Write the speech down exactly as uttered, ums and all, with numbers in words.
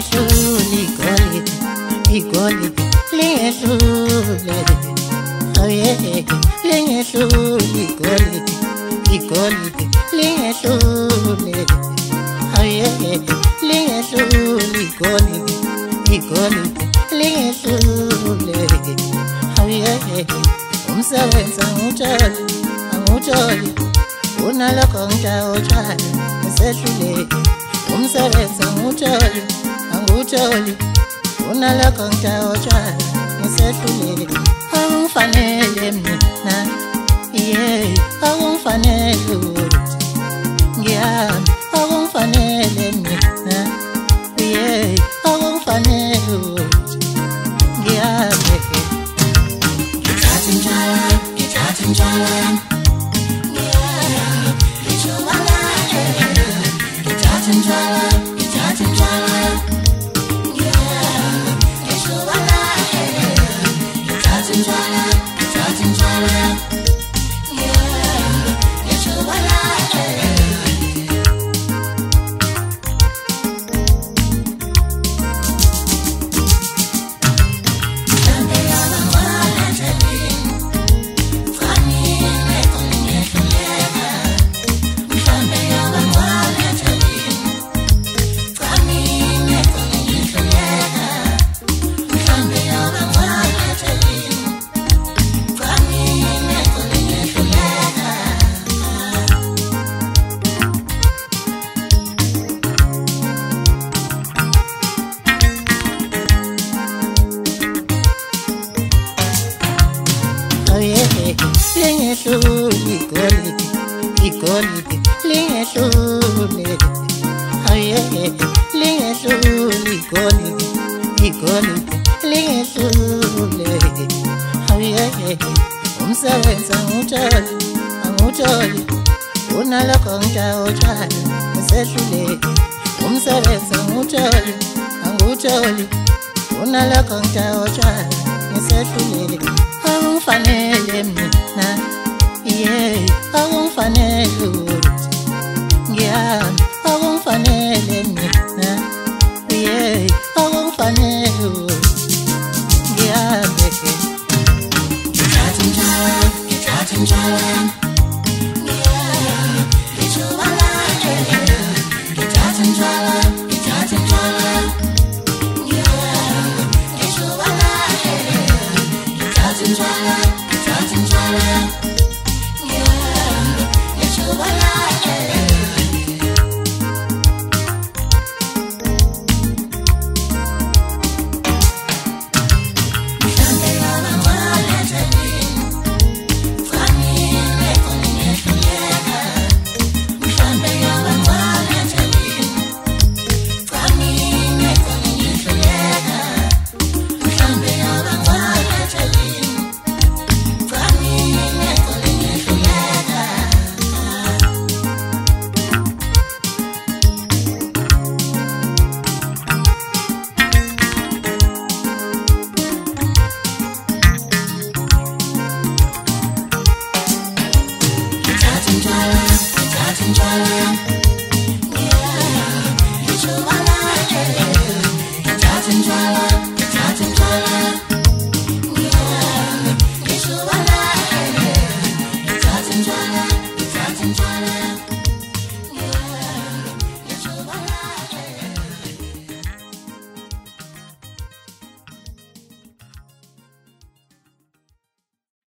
lingehluli igolide, igolide lingehlule. Oh yeah, lingehluli igolide, igolide lingehlule. Oh yeah, lingehluli igolide, igolide lingehlule. Oh yeah, umsebenzi angutshali, angutshali, unalokho ngitawutshali ngisehlule. Umsebenzi angutshali, angutshali, unalokho ngitawutshali ngisehlule. Awungifanele mina, yeah, awungifanele ukuthi ngihambe, awungifanele mina, yeah, awungifanele ukuthi ngihambe. Ngithatha injalo, ngithatha injalo yami, yeah, ngisho walahle. Ngithatha injalo, ngithatha injalo yami, yeah, ngisho walahle. Ngithatha injalo, ngithatha injalo yami, yeah, ngisho walahle. Lingehluli igolide, igolide lingehlule. Oh yeah, lingehluli igolide, igolide lingehlule. Oh yeah, umsebenzi angutshali, angutshali, unalokho ngitawutshali ngisehlule. Umsebenzi angutshali, angutshali, unalokho ngitawutshali ngisehlule. Awungifanele mina, yeah, awungifanele ukuthi ngihambe, awungifanele mina, yeah, awungifanele ukuthi ngihambe. Ngithatha injalo, ngithatha injalo yami, yeah, ngisho walahle. Ngithatha injalo, ngithatha injalo yami, yeah, ngisho walahle. Ngithatha injalo, ngithatha injalo yami, yeah, ngisho walahle. Mhlambe yabangwala endleleni, fanele khona ngiyehluleka. Mhlambe yabangwala endleleni, fanele khona ngiyehluleka. Mhlambe yabangwala endleleni, fanele khona ngiyehluleka. Ngithatha injalo, ngithatha injalo